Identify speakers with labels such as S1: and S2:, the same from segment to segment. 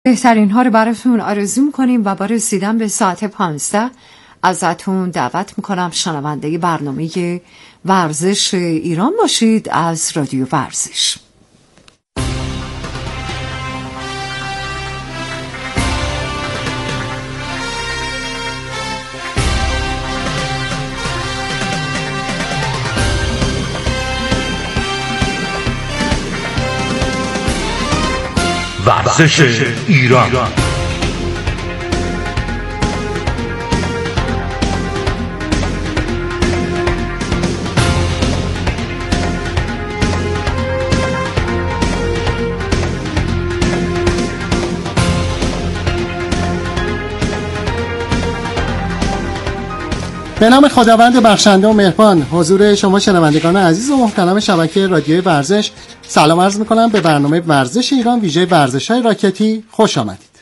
S1: بهترین ها رو براتون آرزو میکنیم و با رسیدن به ساعت 15 ازتون دعوت میکنم شنونده برنامه ورزش ایران باشید از رادیو ورزش.
S2: ورزش ایران.
S3: به نام خداوند بخشنده و مهربان، حضور شما شنوندگان عزیز و محترم شبکه رادیوی ورزش سلام عرض میکنم. به برنامه ورزش ایران ویژه ورزش‌های راکتی خوش آمدید.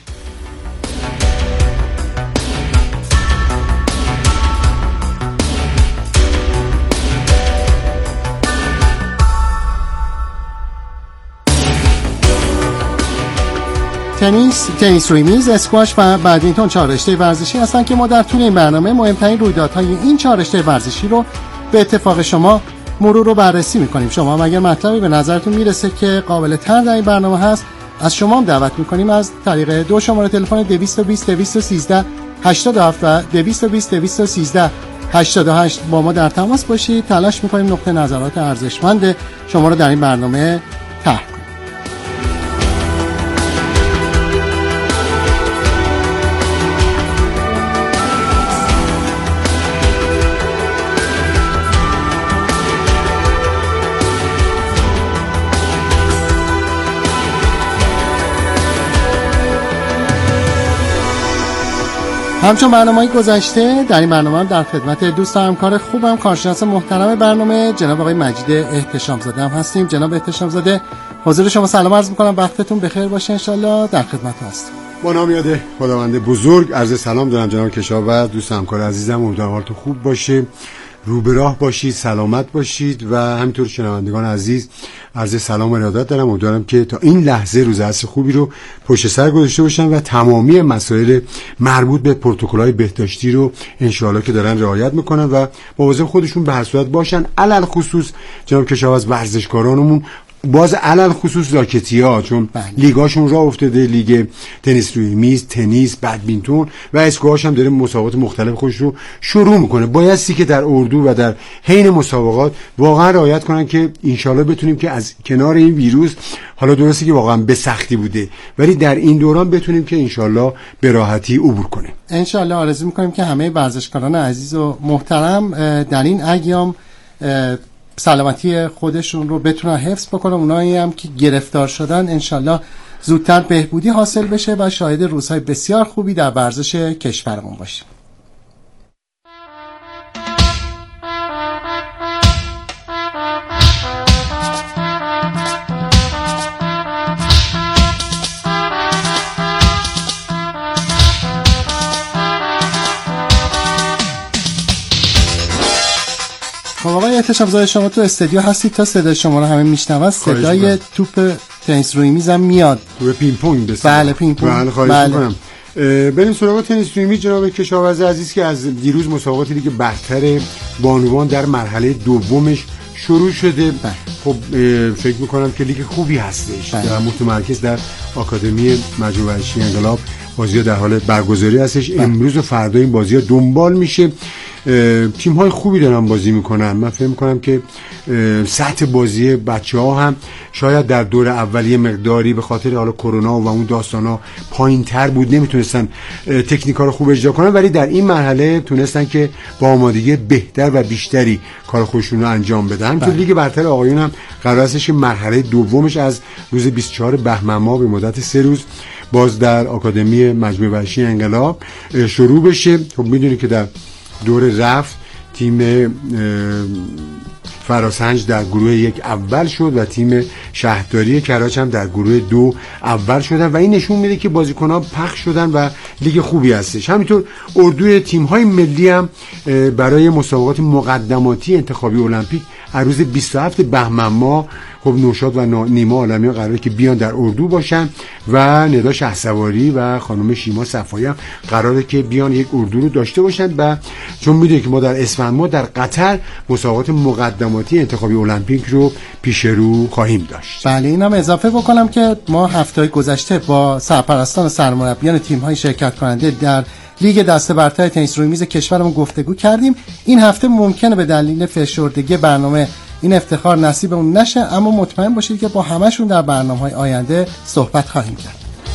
S3: تنیس روی میز، اسکواش و بدمینتون چهار رشته ورزشی هستند که ما در طول این برنامه مهمترین رویدادهای این چهار رشته ورزشی رو به اتفاق شما مرور و بررسی میکنیم. شما هم اگر مطلبی به نظرتون میرسه که قابل طرح در این برنامه هست، از شما هم دعوت میکنیم از طریق دو شماره تلفن 220 213 87 و 220 213 88 با ما در تماس باشید. تلاش میکنیم نقطه نظرات ارزشمند شما رو در این برنامه طرح کنیم. همچون برنامه‌های گذشته در این برنامه هم در خدمت دوست و همکار خوبم کارشناس محترم برنامه جناب آقای مجید احتشام زاده هم هستیم. جناب احتشام زاده، حضور شما سلام عرض می‌کنم، وقتتون بخیر باشه، انشالله در خدمت هستم.
S4: با نام یاد خداوند بزرگ عرض سلام دارم جناب کشاورز، دوست همکار عزیزم، امیدوارم حالتون خوب باشه، رو به راه باشید، سلامت باشید و همینطور شنوندگان عزیز عرض سلام و ارادت دارم. امیدوارم که تا این لحظه روز عصر خوبی رو پشت سر گذاشته باشن و تمامی مسائل مربوط به پروتکل‌های بهداشتی رو انشاءالله که دارن رعایت میکنن و مواظب خودشون به هر صورت باشن. علل خصوص جناب کشاورز ورزشکارانمون، باز علل خصوص راکتی‌ها، چون لیگاشون راه افتاده، لیگ تنیس روی میز، تنیس، بدمینتون و اسکواش هم داره مسابقات مختلف خودش رو شروع میکنه. بایستی که در اردو و در حین مسابقات واقعا رعایت کنن که انشالله بتونیم که از کنار این ویروس، حالا درسته که واقعا به سختی بوده ولی در این دوران بتونیم که انشالله به راحتی عبور کنیم.
S3: انشالله آرزو میکنیم که همه ورزشکاران عزیز و محترم در این ایام سلامتی خودشون رو بتونن حفظ بکنن. اونایی هم که گرفتار شدن انشالله زودتر بهبودی حاصل بشه و شاهد روزهای بسیار خوبی در ورزش کشورمون باشیم. خب آقای احتشام زاده، شما تو استودیو هستید، تا صدای شما رو همه میشنون، صدای توپ تنیس روی میزم میاد،
S4: توپ پینگ پونگ.
S3: بله پینگ پونگ.
S4: خواهش می‌کنم. بریم سراغ تنیس روی میز جناب کشاورز عزیز که از دیروز مسابقات لیگ برتر بانوان در مرحله دومش شروع شده. خب فکر می‌کنم که لیگ خوبی هستش و متمرکز در آکادمی مجموعه ورزشی انقلاب بازی‌ها در حال برگزاری هستش. امروز و فردا این بازی‌ها دنبال میشه. تیم‌های خوبی دارن بازی میکنن. من فکر می‌کنم که سطح بازی بچه‌ها هم شاید در دور اولیه مقداری به خاطر حالا کرونا و اون داستانا پایین‌تر بود، نمیتونستن تکنیک‌ها رو خوب اجرا کنن، ولی در این مرحله تونستن که با آمادگی بهتر و بیشتری کار خودشون رو انجام بدن. تو لیگ برتر آقایون هم قرار هستش که مرحله دومش از روز 24 بهمن ماه به مدت 3 روز باز در آکادمی مجموعه ورزشی انقلاب شروع بشه. خب میدونید که در دور رفت تیم فراسنج در گروه 1 اول شد و تیم شهرداری کراچ هم در گروه 2 اول شدن و این نشون میده که بازیکن‌ها پخش شدن و لیگ خوبی هستش. همینطور اردوی تیم‌های ملی هم برای مسابقات مقدماتی انتخابی المپیک از روز 27 بهمن ماه خب نوشاد و نیما عالمیان قراره که بیان در اردو باشن و ندا شهسواری و خانم شیما صفایی هم قراره که بیان یک اردو رو داشته باشن و چون میدونید که ما در اسفند ماه در قطر مسابقات مقدماتی انتخابی المپیک رو پیش رو خواهیم داشت.
S3: بله اینم اضافه بکنم که ما هفته گذشته با سرپرستان و سرمربیان تیم‌های شرکت کننده در لیگ دسته برتر تنیس روی میز کشورمون گفتگو کردیم. این هفته ممکنه به دلیل فشردگی برنامه این افتخار نصیبمون نشه، اما مطمئن باشید که با همشون در برنامه‌های آینده صحبت خواهیم کرد.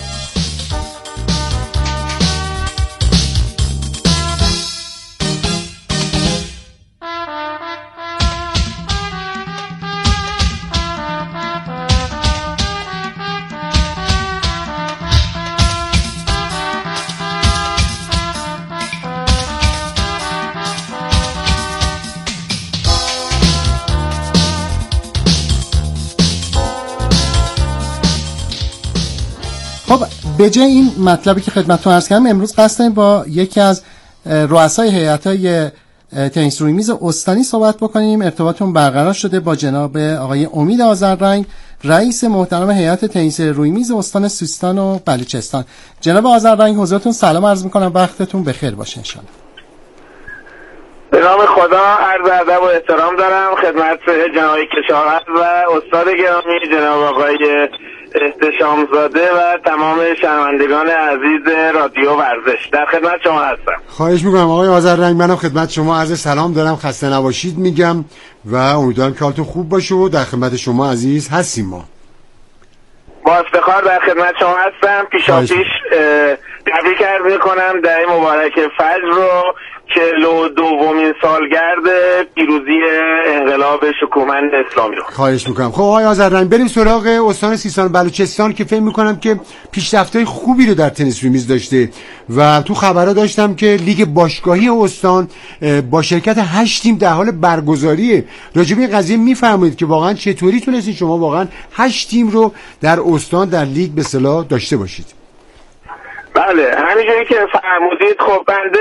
S3: خب به جای این مطلبی که خدمتتون عرض کردم، امروز قصد داریم با یکی از رؤسای هیئت‌های تنیس روی میز استانی صحبت بکنیم. ارتباطمون برقرار شده با جناب آقای امید آذررنگ، رئیس محترم هیئت تنیس روی میز استان سیستان و بلوچستان. جناب آذررنگ حضورتون سلام عرض می‌کنم، وقتتون بخیر باشه ان شاءالله.
S2: به نام خدا عرض ادب و احترام دارم خدمت جناب کشاورز و استاد گرامی جناب آقای احتشامزاده و تمام شنوندگان عزیز رادیو ورزش. در خدمت شما هستم.
S4: خواهش میکنم آقای آذررنگ، منم خدمت شما عرض سلام دارم، خسته نباشید میگم و امیدوارم که حالتون خوب باشه و در خدمت شما عزیز هستیم. ما
S2: با افتخار در خدمت شما هستم. پیشاپیش تبریک عرض میکنم در این مبارک فجر رو 42مین سالگرد پیروزی انقلاب شکوهمند اسلامی رو.
S4: خواهش میکنم. خب آقای آذررنگ بریم سراغ استان سیستان و بلوچستان که فکر میکنم که پیشرفت‌های خوبی رو در تنیس روی میز داشته و تو خبرها داشتم که لیگ باشگاهی استان با شرکت 8 تیم در حال برگزاریه. راجع به این قضیه میفرمایید که واقعا چطوری تونستید شما واقعا 8 تیم رو در استان در لیگ به اصطلاح داشته باشید؟
S2: بله همینجوری که فرمودید. خب بنده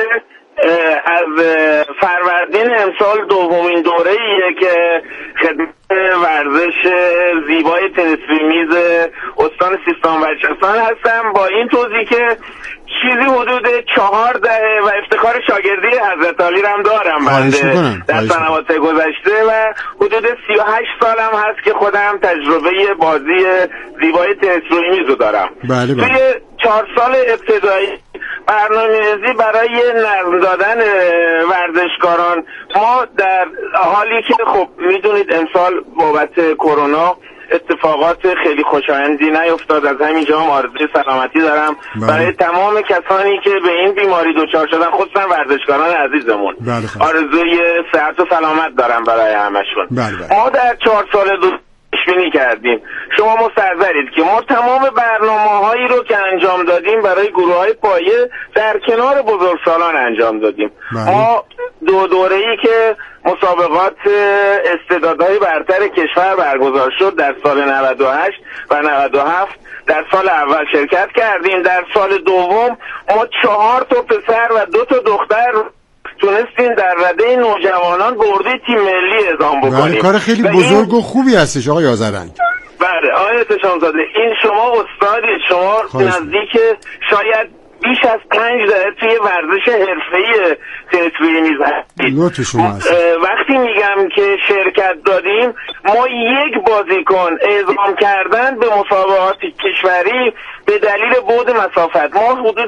S2: از فروردین امسال دومین دوره‌ایه که خدمت ورزش زیبای تنیس روی میز استان سیستان و بلوچستان هستم، با این توضیح که چیزی حدود 4 دهه و افتخار شاگردی حضرت علی هم دارم بنده در سنوات گذشته و حدود 38 سالم هست که خودم تجربه بازی زیبای تنیس روی میز رو دارم.
S4: بله بله.
S2: توی 4 سال ابتدایی برنامه‌ریزی برای نظم دادن ورزشکاران ما در حالی که خب میدونید امسال بابت کرونا اتفاقات خیلی خوشایندی نیفتاد، از همینجا هم آرزوی سلامتی دارم برای تمام کسانی که به این بیماری دچار شدن، خصوصا ورزشکاران عزیزمون. آرزوی صحت و سلامت دارم برای همشون. ما در 4 سال پیش‌بینی کردیم، شما مستحضرید که ما تمام برنامه‌هایی رو که انجام دادیم برای گروه‌های پایه در کنار بزرگسالان انجام دادیم. ما دوره‌ای که مسابقات استعدادهای برتر کشور برگزار شد در سال 98 و 97 در سال اول شرکت کردیم. در سال دوم ما 4 تا پسر و 2 تا دختر تونستیم در رده نوجوانان به اردوی تیم ملی اعزام بکنیم.
S4: کار خیلی بزرگ و خوبی هستش آقای آذررنگ.
S2: بله آقای احتشامزاده، این شما استادید، شما نزدیک شاید بیش از 5 دهه توی ورزش حرفه‌ای تنیس روی میز هستید. وقتی میگم که شرکت دادیم، ما یک بازیکن اعزام کردن به مسابقات کشوری به دلیل بعد مسافت، ما حدود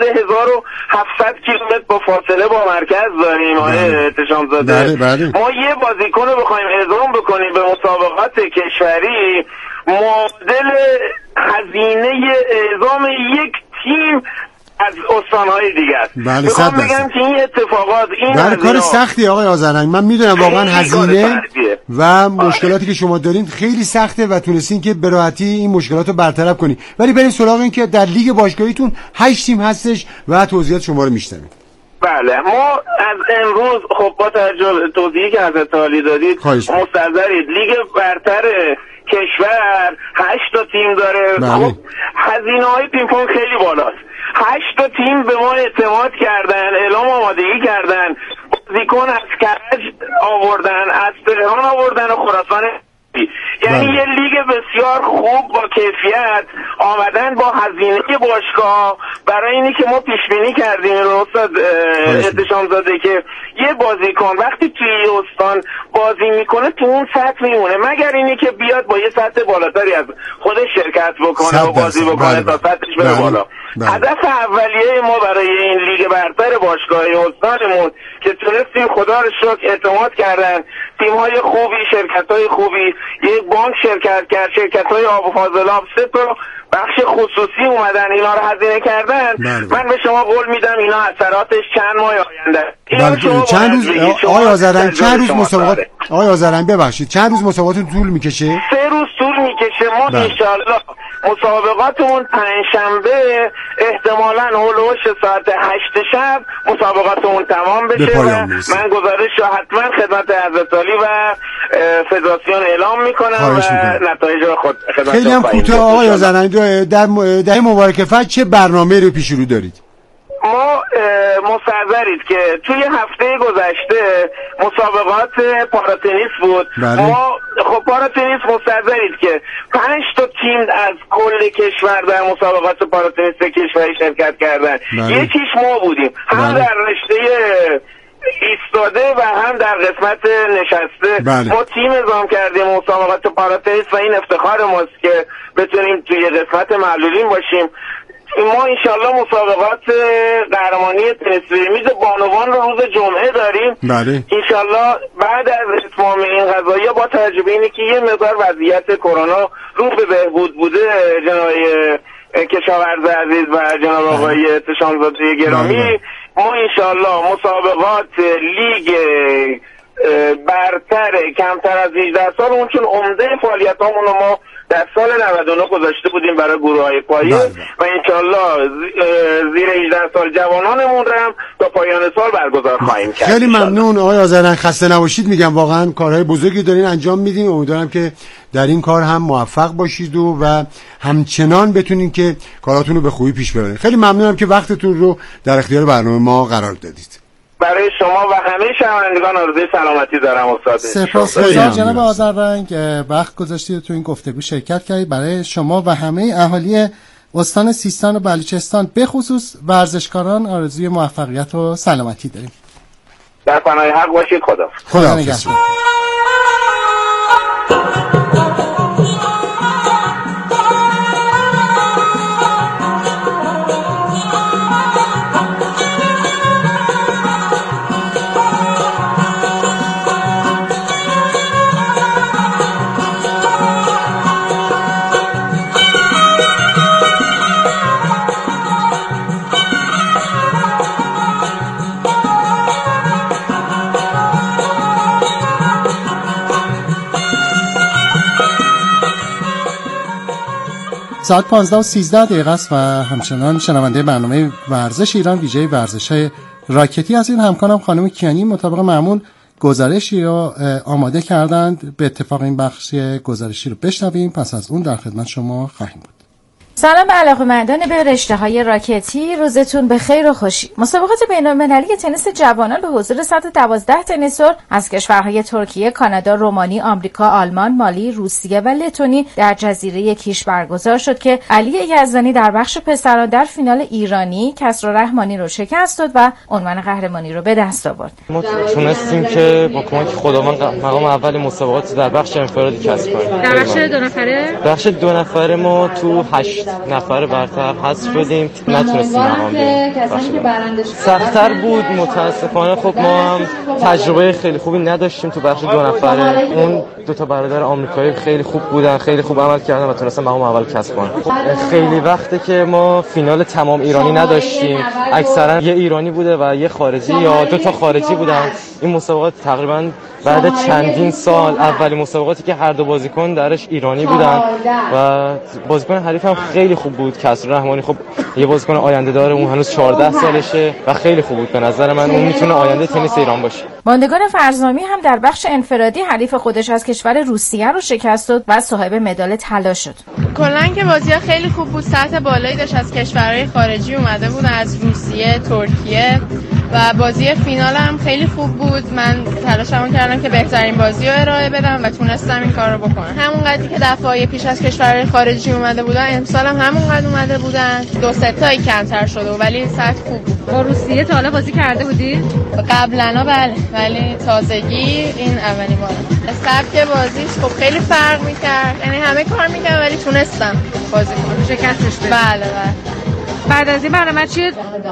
S2: 1700 کیلومتر با فاصله با مرکز داریم آقای احتشامزاده. ما یه بازیکن رو بخوایم اعزام بکنیم به مسابقات کشوری، معادل هزینه اعزام یک تیم از استانهای دیگه است.
S4: میخوام
S2: بگم که این اتفاقات این
S4: کار سختی آقای آذررنگ، من میدونم واقعا هزینه و مشکلاتی که شما دارین خیلی سخته و تونستین که به راحتی این مشکلات رو برطرف کنین. ولی بریم سراغ این که در لیگ باشگاهیتون 8 تیم هستش و توضیحات شما رو میشنویم.
S2: بله ما از امروز خب با توجه توضیحی که حضرت عالی دادید مستحضرید لیگ برتر کشور 8 تا تیم داره. خب هزینه‌های پینگ پونگ خیلی بالاست. 8 تا تیم به ما اعتماد کردن، اعلام آمادگی کردن، بازیکن از کرج آوردن، از تهران آوردن و خراسان. یعنی یه لیگ بسیار خوب با کیفیت آمدن با هزینه باشگاه برای اینی که ما پیش بینی کردیم استاد احتشام زاده که یه بازیکن وقتی توی یه استان بازی میکنه تو اون سطح میمونه، مگر اینی که بیاد با یه سطح بالاتری از خودش شرکت بکنه و بازی بکنه تا سطحش بره بالا. هدف اولیه ما برای این لیگ برتر باشگاهی استانمون که تونستیم خدا رو شکر اعتماد کردن تیم‌های خوبی، شرکت‌های خوبی، یک بانک شرکت کرد، شرکت‌های آب و فاضلاب، 3 تا بخش خصوصی اومدن اینا رو هزینه کردن. من به شما قول میدم اینا اثراتش چند ماه آینده.
S4: چند روز چند روز مسابقات ببخشید چند روز مسابقاتتون طول میکشه؟
S2: 3 روز طول میکشه. ما انشالله مسابقاتمون پنجشنبه احتمالاً هولوش ساعت 8 شب مسابقاتمون تمام بشه و من گزارش رو حتما خدمت حضرت عالی و فدراسیون اعلام میکنم و نتایج رو خود خدمت.
S4: خیلی هم کوتاه آقای آذرنگ، در مبارک فجر چه برنامه رو پیش رو دارید؟
S2: ما مستحضرید که توی هفته گذشته مسابقات پاراتنیس بود. ما خب پاراتنیس مستحضرید که 5 تا تیم از کل کشور در مسابقات پاراتنیس کشوری شرکت کردن. یکیش ما بودیم، هم در رشته ایستاده و هم در قسمت نشسته. ما تیم اعزام کردیم مسابقات پاراتنیس و این افتخار ماست که بتونیم توی قسمت معلولین باشیم. ما انشالله مسابقات قهرمانی تنیس میز بانوان رو روز جمعه داریم. انشالله بعد از اتمام این قضایا با توجه به اینه که یه مقدار وضعیت کرونا رو به بهبود بوده جناب کشاورز عزیز و جناب آقای احتشام زاده گرامی، ما انشالله مسابقات لیگ برتر کمتر از 18 سال اون چون عمده فعالیتامون ما در سال 99 گذاشته بودیم برای گروه‌های پایه و انشالله زیر 18 سال جوانانمون رو هم تا پایان سال برگزار خواهیم کرد.
S4: خیلی ممنون آقای آذرنگ، خسته نباشید. میگم واقعا کارهای بزرگی دارین انجام میدین، امیدوارم که در این کار هم موفق باشید و همچنان بتونین که کاراتون رو به خوبی پیش ببرید. خیلی ممنونم که وقتتون رو در اختیار برنامه ما قرار دادید.
S2: برای شما و همه شنوندگان آرزوی سلامتی دارم استاد.
S3: سپاسگزارم جناب آذرنگ، وقت گذاشتید تو این گفتگو شرکت کردید. برای شما و همه اهالی استان سیستان و بلوچستان به خصوص ورزشکاران آرزوی موفقیت و سلامتی داریم.
S2: در پناه حق باشید. خدا
S3: نگهدار. ساعت 15:13 است و همچنان شنونده برنامه ورزش ایران ویژه ورزش‌های راکتی از این همکارم خانم کیانی مطابق معمول گزارشی رو آماده کردند. به اتفاق این بخش گزارشی رو بشنویم، پس از اون در خدمت شما خواهیم بود.
S5: سلام به علاقه‌مندان به رشته‌های راکتی، روزتون بخیر و خوشی. مسابقات بین‌المللی تنیس جوانان به حضور 112 تنیسور از کشورهای ترکیه، کانادا، رومانی، آمریکا، آلمان، مالی، روسیه و لتونی در جزیره کیش برگزار شد که علی یزدانی در بخش پسران در فینال ایرانی کسرا رحمانی رو شکست داد و عنوان قهرمانی رو به دست آورد.
S6: ما تونستیم که با کمک خداوند مقام اول مسابقات در بخش انفرادی کسب کنیم.
S5: در بخش 2 نفره؟
S6: بخش 2 نفره ما تو 8 نفر برتر حذف شدیم، نتونستیم مقام بگیریم. سخت‌تر بود متاسفانه. خب ما هم تجربه خیلی خوبی نداشتیم تو بخش 2 نفره. اون 2 تا برادر آمریکایی خیلی خوب بودن، خیلی خوب عمل کردن و تونستن مقام اول کسب کنن. خب خیلی وقته که ما فینال تمام ایرانی نداشتیم، اکثرا یه ایرانی بوده و یه خارجی یا 2 تا خارجی بودن. این مسابقات تقریبا بعد چندین سال اولین مسابقاتی که هر دو بازیکن درش ایرانی بودن و بازیکن حریف هم خیلی خوب بود. کسرا رحمانی خب یه بازیکن آینده داره، اون هنوز 14 سالشه و خیلی خوب بود. به نظر من اون میتونه آینده تنیس ایران باشه.
S5: ماندگار فرزامی هم در بخش انفرادی حریف خودش از کشور روسیه رو شکست داد و صاحب مدال طلا شد.
S7: کلاً که بازی‌ها خیلی خوب بود، سطح بالایی داشت، از کشورهای خارجی اومده بود، از روسیه، ترکیه و بازی فینال هم خیلی خوب بود. من تلاشمو کردم که بهترین بازی رو ارائه بدم و تونستم این کار رو بکنم. همونقدری که دفعه پیش از کشور خارجی اومده بودن امسال هم همونقدر اومده بودن. 2-3 تایی کمتر شده ولی سطح خوب بود.
S5: با روسیه تا حالا بازی کرده بودی؟
S7: قبلا بله، ولی تازگی این اولین بار. سبک بازیش خب خیلی فرق می‌کرد. یعنی همه کار می‌کردن ولی تونستم بازی کنم.
S5: شکستش بدی؟
S7: بله.
S5: بعد از این برنامه چیه؟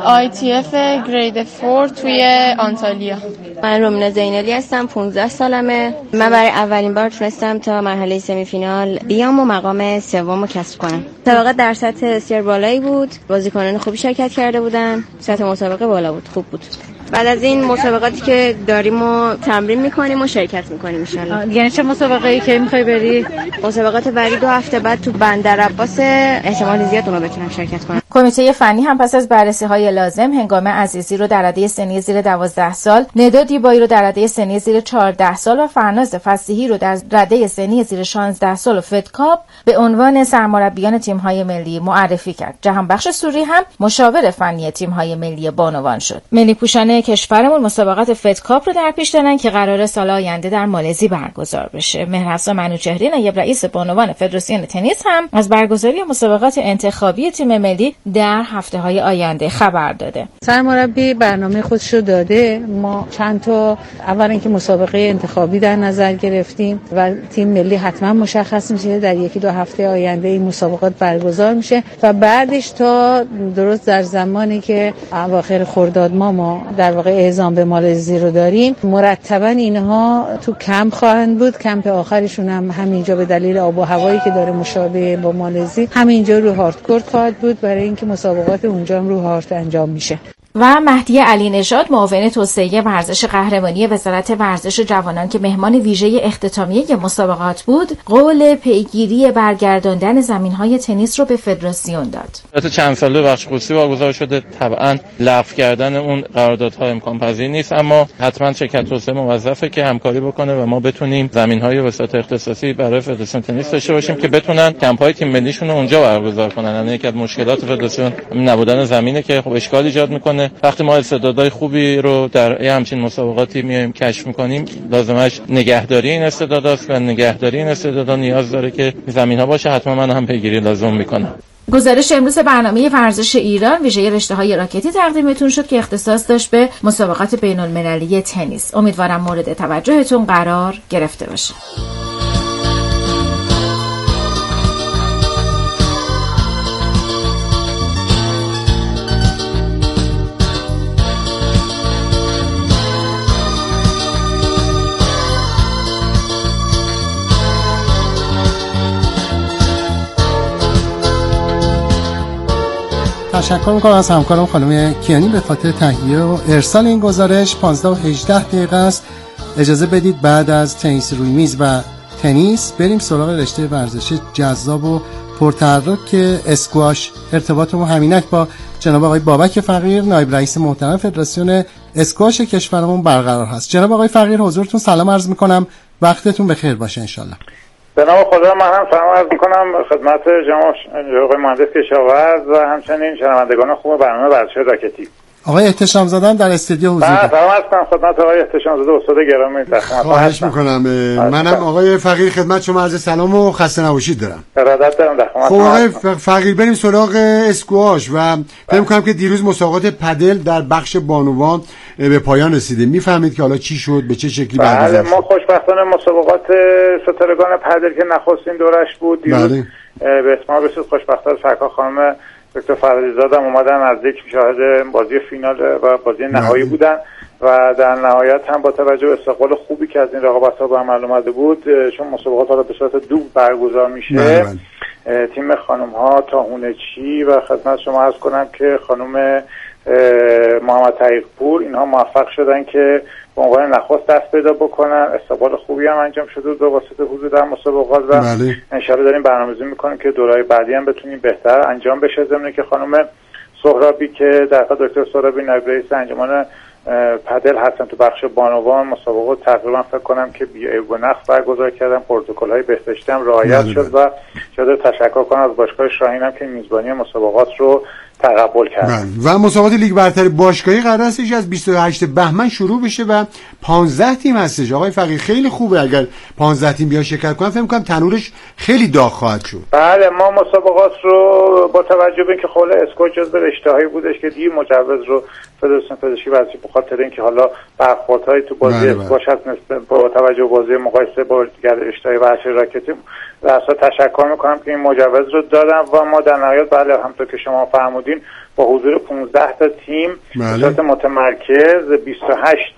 S7: ITF گرید 4 توی آنتالیا.
S8: من رومینا زینالی هستم، 15 سالمه. من برای اولین بار تونستم تا مرحله سمی فینال بیام و مقام سوم رو کسب کنم. مسابقه در سطح بسیار بالایی بود. بازیکنان خوبی شرکت کرده بودن. سطح مسابقه بالا بود، خوب بود. بعد از این مسابقاتی که داریم و تمرین میکنیم و شرکت میکنیم ان شاءالله.
S5: یعنی چه مسابقه‌ای که می‌خوای بری؟
S8: مسابقات بعدی 2 هفته بعد تو بندر عباس، احتمال زیاد اونو بتونم شرکت کنم.
S5: کمیته فنی هم پس از بررسی‌های لازم هنگام عزیزی رو در رده سنی زیر 12 سال، ندا دیبایی رو در رده سنی زیر 14 سال و فرناز فصیحی رو در رده سنی زیر 16 سال و فدکاپ به عنوان سرمربیان تیم‌های ملی معرفی کرد. جهانبخش سوری هم مشاور فنی تیم‌های ملی بانوان شد. ملی پوشان کشورمون مسابقات فدکاپ رو در پیش دارن که قراره سال آینده در مالزی برگزار بشه. مهرافزا منوچهری نایب رئیس بانوان فدراسیون تنیس هم از برگزاری مسابقات انتخابی تیم ملی در هفته‌های آینده خبر داده.
S9: سرمربی برنامه خودش رو داده. ما چند تا اول اینکه مسابقه انتخابی در نظر گرفتیم و تیم ملی حتما مشخص میشه، در 1-2 هفته آینده این مسابقات برگزار میشه و بعدش تا درست در زمانی که اواخر خرداد ما در واقع اعزام به مالزی رو داریم، مرتبا اینها تو کمپ خواهند بود. کمپ آخرشون هم همینجا به دلیل آب و هوایی که داره مشابه با مالزی همینجا رو هاردکورت خواهد بود، برای اینکه مسابقات اونجا هم رو هارد انجام میشه.
S5: و مهدی علی نژاد معاون توسعه ورزش قهرمانی وزارت ورزش جوانان که مهمان ویژه اختتامیه مسابقات بود، قول پیگیری برگرداندن زمین‌های تنیس رو به فدراسیون داد.
S6: تا چند ساله بخش خصوصی واگذار شده، طبعا لغو کردن اون قراردادها امکان پذیر نیست، اما حتما شرکت توسعه موظفه که همکاری بکنه و ما بتونیم زمین‌های وساطت اختصاصی برای فدراسیون تنیس داشته باشیم که بتونن کمپ‌های تیم ملیشون رو اونجا برگزار کنن. یعنی یکی از مشکلات فدراسیون نبودن زمینه که خب اشکال ایجاد میکنه. وقتی ما استعدادهای خوبی رو در همچین مسابقاتی میایم کشف میکنیم، لازمش نگهداری این استعداداست و نگهداری این استعدادا نیاز داره که زمین‌ها باشه. حتما من هم پیگیری لازم میکنم.
S5: گزارش امروز برنامه ورزش ایران ویژه رشته‌های راکتی تقدیمتون شد که اختصاص داشت به مسابقات بین‌المللی تنیس. امیدوارم مورد توجهتون قرار گرفته باشه.
S3: تشکر میکنم از همکارم خانم کیانی به خاطر تهیه و ارسال این گزارش. 15:18 است. اجازه بدید بعد از تنیس روی میز و تنیس بریم سراغ رشته ورزشی جذاب و پرتحرک که اسکواش. ارتباطمون همینک با جناب آقای بابک فقیر نایب رئیس محترم فدراسیون اسکواش کشورمون برقرار هست. جناب آقای فقیر حضورتون سلام عرض میکنم، وقتتون بخیر باشه انشالله.
S10: به نام خدا من هم سلام عرض میکنم خدمت جناب آقای مهندس کشاورز و همچنین شنوندگان خوب برنامه ورزش راکتی.
S3: آقای احتشام زاده در استودیو حضور
S10: دارم. سلام هستم خدمت آقای احتشام زاده استاد گرامی.
S4: خواهش میکنم. منم آقای فقیر خدمت شما عرض سلام و خسته نباشید دارم.
S10: ارادت دارم در خدمت.
S4: خب آقای فقیر بریم سراغ اسکواش و فکر میکنم که دیروز مسابقات پدل در بخش بانوان به پایان رسیده. میفهمید که حالا چی شد، به چه شکلی برگزار شد؟
S10: ما خوشبختانه مسابقات ستارگان پدل که نخستین دورش بود دیروز به اتمام رسید. خوشبختانه سرکار خانم دکتر فرادی زاده اومدن نزدیک شاهد بازی فینال و بازی نهایی بودن و در نهایت هم با توجه به استقبال خوبی که از این رقابت‌ها به عمل اومده بود، چون مسابقات حالا به صورت دوب برگزار میشه، تیم خانم‌ها تاهونچی و خدمت شما عرض کنم که خانم محمد تحقیق‌پور اینها موفق شدن که به عنوان نخست دست پیدا بکنن. استقبال خوبی هم انجام شده به واسطه حضور در مسابقات و انشالله داریم برنامه‌ریزی میکنیم که دورهای بعدی هم بتونیم بهتر انجام بشه. ضمن که خانم سهرابی که در واقع دکتر سهرابی نایب رئیس انجمن پدل هستن تو بخش بانوان، مسابقات تقریبا فکر کنم که بی‌عیب و نقص برگزار کردن، پروتکل‌های بهداشتی هم رعایت شد و شده تشکر کنم از باشگاه شاهین هم که میزبانی مسابقات رو تقبل کردن.
S4: و مسابقات لیگ برتر باشگاهی قرار هستش از 28 بهمن شروع بشه و 15 تیم هستش. آقای فقیه خیلی خوبه اگر 15 تیم بیا شرکت کنن، فکر می‌کنم تنورش خیلی داغ خواهد شد.
S10: بله ما مسابقات رو با توجه به اینکه خود اسکو جزو رشته‌هایی بودش که دیر مجوز رو فدراسیون پزشکی ورزشی به خاطر اینکه حالا برخوردهای تو بازی اسکواش هست با توجه به بازی مقایسه با دیگر رشته‌های ورزش راکتی راست تشکر می‌کنم که این مجوز رو دادن و ما در نهایت بله همونطور که شما فرمودین با حضور 15 تا تیم به صورت متمرکز 28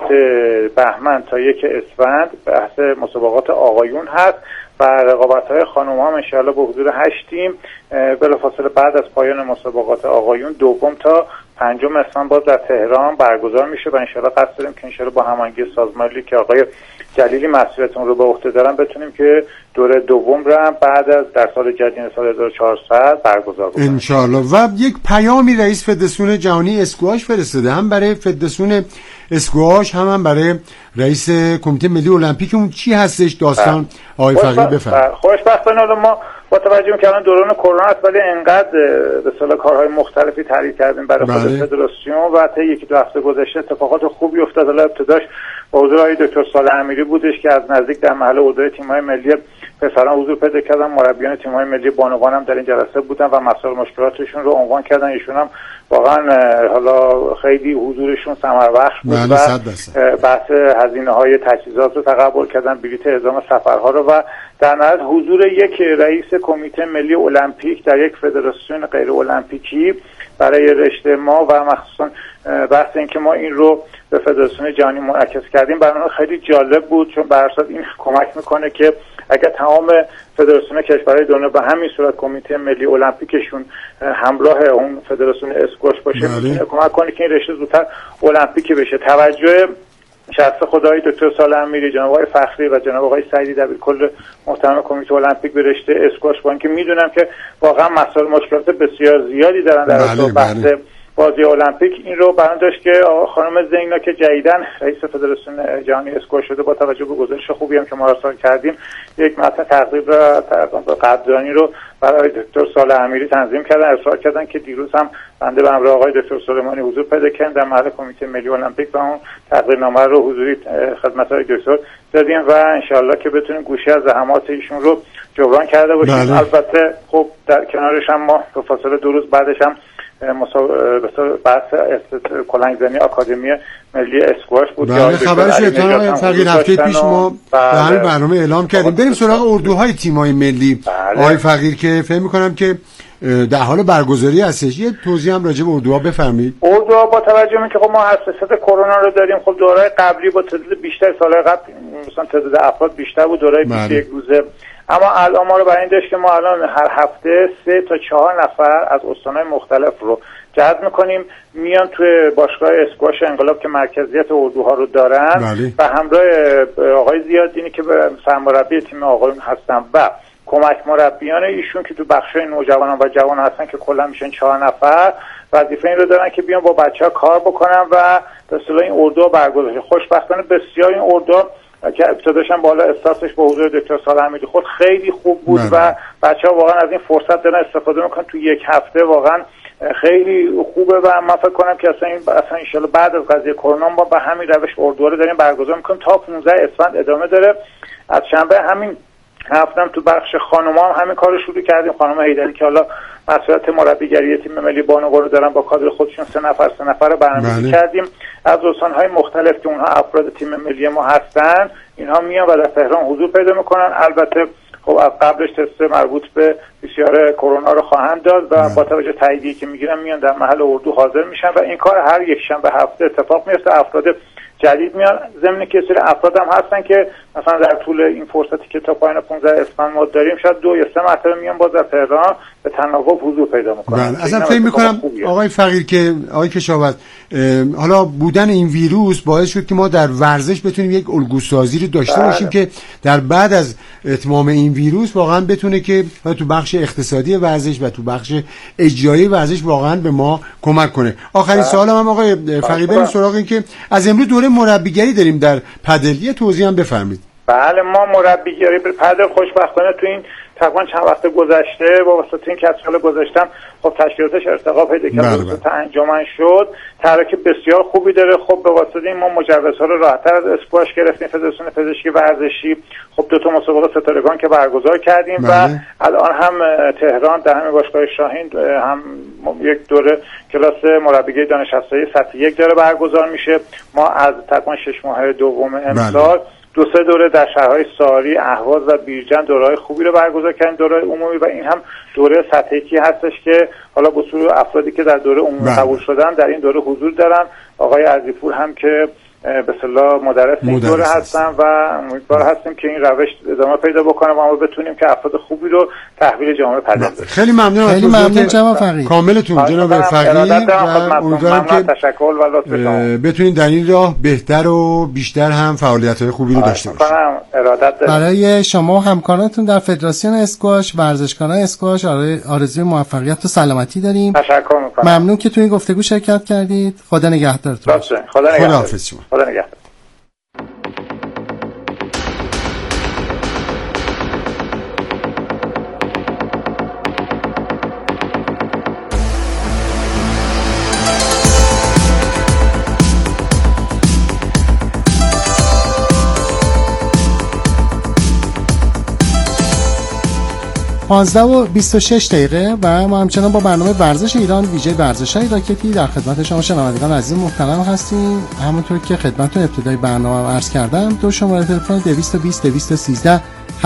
S10: بهمن تا 1 اسفند بحث مسابقات آقایون هست و رقابت‌های خانم‌ها هم انشاءالله با حضور 8 تیم بلافاصله بعد از پایان مسابقات آقایون دوم تا 5 اسفند باز در تهران برگزار میشه و انشاءالله قصد داریم که انشاءالله با هماهنگی سازمانی که آقای جلیلی مسئولیتون رو به عهده دارن بتونیم که دوره دوم رو بعد از در سال جدید سال 1400 برگزار کنیم
S4: انشاءالله. و یک پیامی رئیس فدراسیون جهانی اسکواش فرستاده، هم برای فدراسیون اسکواش هم برای رئیس کمیته ملی المپیک. اون چی هستش داستان آقای فقیه بفرمایید.
S10: خوشبختانه ما با توجه به که دوران کرونا است ولی انقدر به اصطلاح کارهای مختلفی تعریف کردیم برای خود فدراسیون و تا یکی دو هفته گذشته اتفاقات خوبی افتاد. حالا ابتداش با حضور آقای دکتر صالح امیری بودش که از نزدیک در محل عضو تیم‌های ملی پسران حضور پیدا کردن، مربیان تیم‌های ملی بانوان هم در این جلسه بودن و مسائل مشکلاتشون رو عنوان کردن. ایشون هم واقعا حالا خیلی حضورشون ثمربخش بود و بحث هزینه‌های تجهیزات رو تقبل کردن، بلیط اعزام سفرها رو و در نهایت حضور یک رئیس کمیته ملی المپیک در یک فدراسیون غیر المپیکی برای رشته ما و مخصوصا بحث اینکه ما این رو به فدراسیون جهانی منعکس کردیم برای من خیلی جالب بود، چون به هر صورت این کمک میکنه که اگر تمام فدراسیون کشورهای دنیا به همین صورت کمیته ملی المپیکشون همراه اون فدراسیون اسکواش باشه میتونه کمک کنه که این رشته زودتر المپیکی بشه. توجه شخص خدای دکتر صالح امیری، جناب آقای فخری و جناب آقای سعیدی دبیرکل محترم کمیته المپیک به رشته اسکواش با اینکه میدونم که واقعا مسائل مشکلات بسیار زیادی دارن در بحث بازی المپیک، این رو بیان داشت که خانم زینا که جدیداً رئیس فدراسیون جهانی اسکواش شده با توجه به گزارش خوبی هم که ما ارسال کردیم یک متن تقریب قدردانی رو برای دکتر صالح امیری تنظیم کردن، ارسال کردن که دیروز هم بنده به همراه آقای دکتر سلیمانی حضور پیدا کردم در محل کمیته ملی المپیک و اون تقریرنامه رو حضوری خدمت های دکتر دادیم و انشالله که بتونیم گوشه از زحمات ایشون رو جبران کرده باشیم. البته خب در کنارش هم ما به فاصله 2 روز بعدش هم بحث کلنگزنی آکادمی ملی اسکواش بود.
S4: خبرش اعتماد فقیر هفته پیش ما به همین برنامه اعلام کردیم. بریم سراغ اردوهای تیم‌های ملی آقای فقیر که فکر می‌کنم که در حال برگزاری هستش. یه توضیح هم راجع به اردوها بفرمایید.
S10: اردوها با توجه به اینکه خب ما حساسیت کرونا رو داریم، خب دوره‌های قبلی با تعداد بیشتر سال‌های قبل مثلا تعداد افراد بیشتر بود، دوره‌های 21 روزه، اما الان ما رو برای این داشت که ما الان هر هفته 3 تا 4 نفر از استان‌های مختلف رو جذب می‌کنیم میان توی باشگاه اسکواش انقلاب که مرکزیت اردوها رو دارن و همراه آقای زیادینی که سرمربی تیم آقایون هستن و کمک مربیان ایشون که تو بخشای نوجوانان و جوان هستن که کلا میشن 4 نفر وظیفه این رو دارن که بیان با بچه‌ها کار بکنن و به اصطلاح این اردو برگزار. خوشبختانه بسیار این اردو که ابتداش هم بالا استاسش با حضور دکتر صالح امیری خود خیلی خوب بود و بچه‌ها واقعا از این فرصت دارن استفاده میکنن. تو یک هفته واقعا خیلی خوبه و من فکر کنم که اصلا ان شاءالله بعد از قضیه کرونا ما به همین روش اردوها رو داریم برگزار میکنیم تا 15 اسفند ادامه داره. از شنبه همین هفتم تو بخش خانم‌ها هم همین کارو شروع کردیم. خانم حیدری که حالا مسئولیت مربیگری تیم ملی بانوان رو دارن با کادر خودشون 3 نفر رو برنامه‌ریزی کردیم از استان‌های مختلف که اونها افراد تیم ملی ما هستن، اینها میان و در تهران حضور پیدا میکنن. البته خب از قبلش تست مربوط به PCR کرونا رو خواهند داد و با توجه تاییدی که میگیرن میان در محل اردو حاضر میشن و این کار هر یک شنبه هفته اتفاق میفته. افراد جدید میان، ضمن که سری افراد هم هستن که مثلا در طول این فرصتی که تا پایان 15 اسفند ما داریم شاید 2 یا 3 مرتبه میان باز در تهران به تناوب حضور پیدا میکنن.
S4: اصلا فکر میکنم آقای فقیر که آقای کشاورز حالا بودن این ویروس باعث شد که ما در ورزش بتونیم یک الگوسازی رو داشته باشیم که در بعد از اتمام این ویروس واقعا بتونه که تو بخش اقتصادی ورزش و تو بخش اجرایی ورزش واقعا به ما کمک کنه. آخرین سوالم هم آقای فقیر بریم سراغ این که از امروز دوره مربیگری داریم در پدل، یه توضیح هم بفرمایید.
S10: بله ما مربیگری به پدل خوشبختانه تو این تقریبا چند وقت گذشته با واسطه این که از سال گذاشتم خب تشکیلاتش ارتقا پیدا کرد و انجمن شد. تحرک بسیار خوبی داره. خب به واسطه این ما مجوزها رو راحت‌تر از اسکواش گرفتیم. فدراسیون پزشکی ورزشی خب 2 تا مسابقه ستارگان که برگزار کردیم و الان هم تهران در همین باشگاه شاهین هم یک دوره کلاس مربیگری دانش افزایی سطح 1 داره برگزار میشه. ما از تقریبا 6 ماه دوم امسال 2-3 دوره در شهرهای ساری، اهواز و بیرجند دوره‌های خوبی رو برگزار کردیم، دوره عمومی، و این هم دوره سطح 1 هستش که حالا به صورت افرادی که در دوره عمومی قبول شدن در این دوره حضور دارن. آقای عزیزپور هم که به اصطلاح مدرس این دوره هستن و امیدوار هستیم که این روش ادامه پیدا بکنه و ما بتونیم که افراد خوبی رو تحویل جامعه پدر بدیم.
S3: خیلی ممنون. خیلی ممنون جناب فقیه. کاملتون جناب فقیه و امیدوارم که
S10: تشکر و لطف شما
S3: بتونید در این راه بهتر و بیشتر هم فعالیت‌های خوبی رو داشته باشید.
S10: ارادت دارم.
S3: برای شما و همکارانتون در فدراسیون اسکواش، ورزشکاران اسکواش آرزوی موفقیت و سلامتی داریم.
S10: تشکر می‌کنم.
S3: ممنون که تو این گفتگو شرکت کردید. خدا نگهدارتون.
S10: خداحافظ شما. خدا نگهدار.
S3: 15:26 و ما همچنان با برنامه ورزش ایران ویژه ورزش‌های راکتی در خدمت شما شنوندگان عزیز محترم هستیم. همونطور که خدمتتون ابتدای برنامه عرض کردم، 2 شماره تلفن 220 213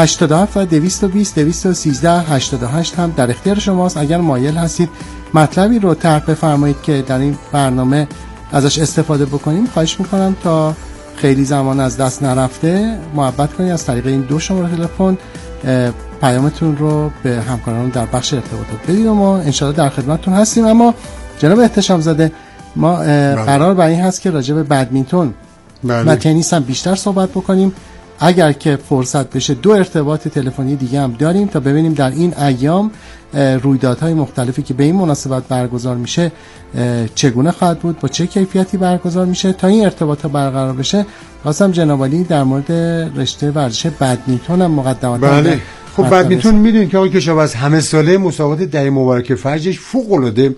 S3: 87 و 220 213 88 هم در اختیار شماست. اگر مایل هستید مطلبی رو طرح بفرمایید که در این برنامه ازش استفاده بکنیم، خواهش می‌کنم تا خیلی زمان از دست نرفته محبت کنید از طریق این 2 شماره تلفن پیامتون رو به همکاران در بخش ارتباطات بدید و ما انشاءالله در خدمتتون هستیم. اما جناب احتشام زاده، ما قرار بر این هست که راجع به بدمینتون و تنیس هم بیشتر صحبت بکنیم. اگر که فرصت بشه 2 ارتباط تلفنی دیگه هم داریم تا ببینیم در این ایام رویدادهای مختلفی که به این مناسبت برگزار میشه چگونه خواهد بود، با چه کیفیتی برگزار میشه. تا این ارتباط برقرار بشه خواستم جناب عالی در مورد رشته ورزش بدمینتون هم مقدماً
S4: خب بدمینتون میدونید که آقای کشاورز همه ساله مسابقات دهه مبارک فرجش فوق‌العاده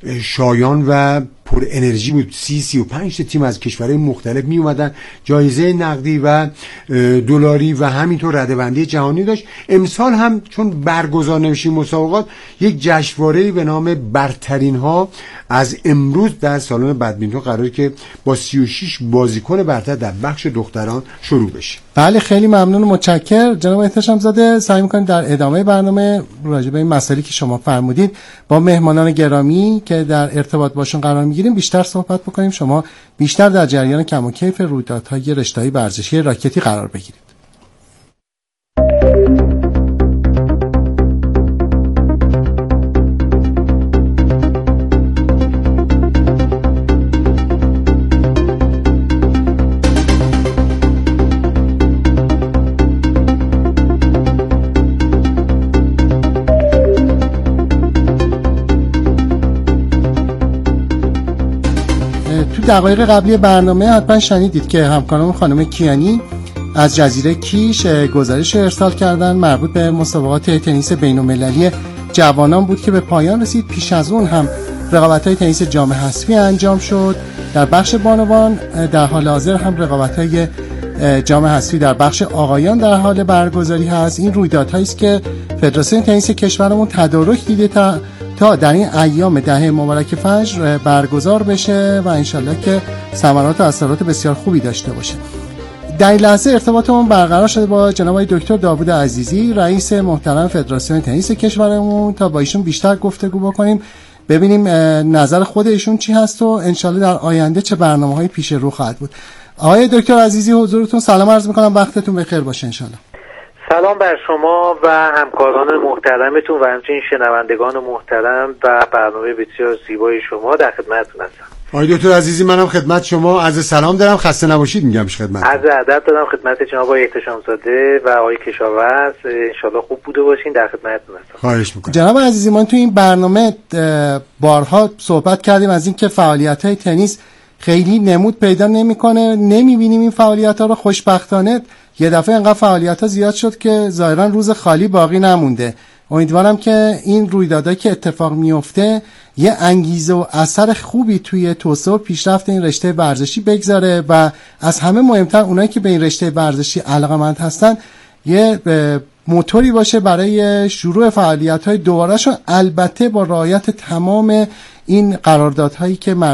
S4: شایان و پر انرژی بود. 35 تیم از کشورهای مختلف می اومدن، جایزه نقدی و دلاری و همینطور رده‌بندی جهانی داشت. امسال هم چون برگزار نمیشه مسابقات، یک جشنواره به نام برترین ها از امروز در سالن بدمینتون قراره که با 36 بازیکن برتر در بخش دختران شروع بشه.
S3: بله خیلی ممنون و متشکرم جناب احتشام زاده. سعی می‌کنیم در ادامه برنامه راجع به این مسائلی که شما فرمودید با مهمانان گرامی که در ارتباط باشون قرار می‌گیریم بیشتر صحبت بکنیم، شما بیشتر در جریان کم و کیف رویدادهای رشته‌های ورزشی راکتی قرار بگیرید. دقایق قبلی برنامه حتما شنیدید که همکارم خانم کیانی از جزیره کیش گزارش ارسال کردن مربوط به مسابقات تنیس بین‌المللی جوانان بود که به پایان رسید. پیش از اون هم رقابت‌های تنیس جام حذفی انجام شد. در بخش بانوان در حال حاضر هم رقابت‌های جام حذفی در بخش آقایان در حال برگزاری هست. این رویدادهایی است که فدراسیون تنیس کشورمون تدارک دیده تا در این ایام دهه مبارک فجر برگزار بشه و انشالله که ثمرات و اثرات بسیار خوبی داشته باشه. در این لحظه ارتباطمون برقرار شده با جناب دکتر داوود عزیزی، رئیس محترم فدراسیون تنیس کشورمون، تا با ایشون بیشتر گفتگو بکنیم، ببینیم نظر خود ایشون چی هست و انشالله در آینده چه برنامه‌های پیش رو خواهد بود. آقای دکتر عزیزی حضورتون سلام عرض می‌کنم، وقتتون بخیر باشه انشالله.
S11: سلام بر شما و همکاران محترمتون و همچنین شنوندگان محترم و برنامه بسیار زیبای شما در خدمتتون هستم.
S4: آقای دکتر عزیزی منم خدمت شما عرض سلام دارم، خسته نباشید میگم خدمت.
S11: عرض ادب دارم خدمت جناب آقای احتشام زاده و آقای کشاورز، ان شاءالله خوب بوده باشین، در خدمتتون هستم.
S4: خواهش می‌کنم.
S3: جناب عزیزی ما تو این برنامه بارها صحبت کردیم از این که فعالیت‌های تنیس خیلی نمود پیدا نمیکنه، نمیبینیم این فعالیت ها رو. خوشبختانه یه دفعه انقدر فعالیت ها زیاد شد که ظاهرا روز خالی باقی نمونده. امیدوارم که این رویدادها که اتفاق میفته یه انگیزه و اثر خوبی توی توسعه و پیشرفت این رشته ورزشی بگذاره و از همه مهمتر اونایی که به این رشته ورزشی علاقه‌مند هستن یه موتوری باشه برای شروع فعالیت‌های دوباره‌شون، البته با رعایت تمام این قراردادهایی که